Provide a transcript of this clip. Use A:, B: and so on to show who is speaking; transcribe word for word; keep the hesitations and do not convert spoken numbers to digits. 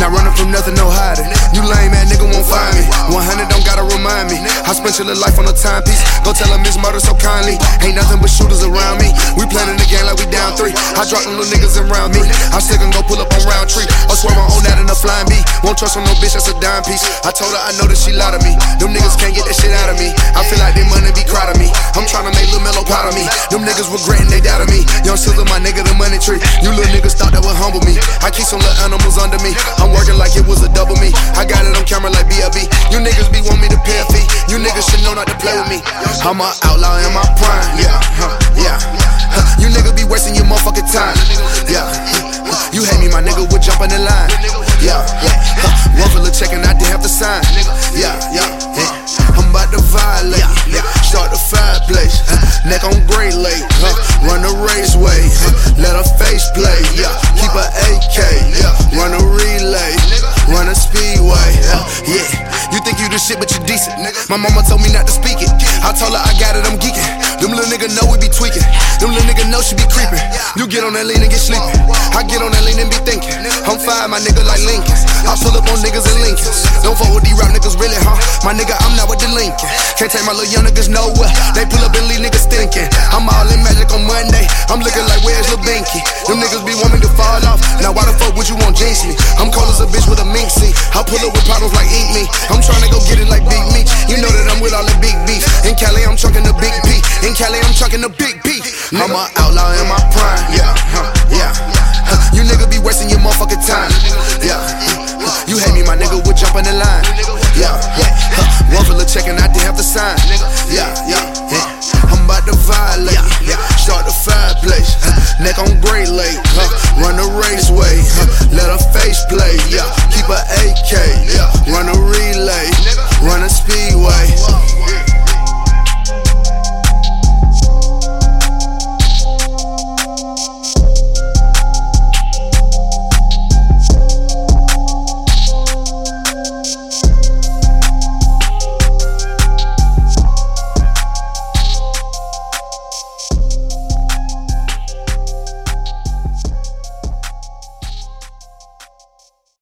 A: Not running from nothing, no hiding. You lame ass nigga won't find me. one hundred don't gotta remind me. I spent your little life on a timepiece. Go tell him it's murder so kindly. Ain't nothing but shooters around me. We playing the game like we down three. I drop them little niggas around me. I still can go pull up on round tree. I swear I own that in a flying bee. Won't trust on no bitch, that's a dime piece. I told her I know that she lied to me. Them niggas can't get that shit out of me. I feel like they money be crowd of me. I'm tryna make Lil Mello proud of me. Them niggas regretting they doubted me. Young Silver, my nigga, the money tree. You little niggas thought that would humble me. I keep some little animals under me. I'm working like it was a double me. I got it on camera like B L B. You niggas be want me to pay a fee. You niggas should know not to play with me. I'm an outlaw in my prime. Yeah, huh, yeah. Huh, you niggas be wasting your motherfucking time. Yeah. You hate me, my nigga would jump on the line. Yeah, yeah. Huh, one for the check and I didn't have to sign. Yeah, yeah, yeah. I'm about to violate. Yeah, start the fireplace. Huh, neck on Great Lake. Huh, run the raceway. Huh, let her face play. Yeah, keep her A K. Yeah, run a relay. Run a speedway. Uh, yeah, you think you the shit, but you decent. My mama told me not to speak it. I told her I got it, I'm geeking. Them little nigga know we be tweaking. Them little nigga know she be creeping. You get on that lean and get sleepy. I get on that lean and be thinking. I'm fire, my nigga like Lincoln. I pull up on niggas and Lincolns. Don't fuck with these rap niggas really, huh? My nigga, I'm not with the Lincoln. Can't take my little young niggas nowhere. They pull up and leave niggas thinking. I'm all in magic on Monday. I'm looking like where's Lil Binky? Them niggas be wanting to fall off. Now why the fuck would you want jinx me? I'm cold as a bitch with a mink seat. I pull up with problems like eat me. I'm trying to go get it like Big Meat. You know that I'm with all the big beef. In Cali, I'm chunking the big P. In Cali, I'm chunking the big P. I'm an outlaw in my prime. Yeah, huh, yeah. Huh, you nigga be wasting your motherfucking time. Yeah. You hate me, my nigga would jump on the line. Yeah, yeah. Huh, one for the check and I didn't have to sign. Yeah, yeah, yeah. I'm about to violate. Yeah, start the fireplace. Huh, neck on Great Lake. Huh, run the raceway. Huh, let her face play. Yeah, keep her A K.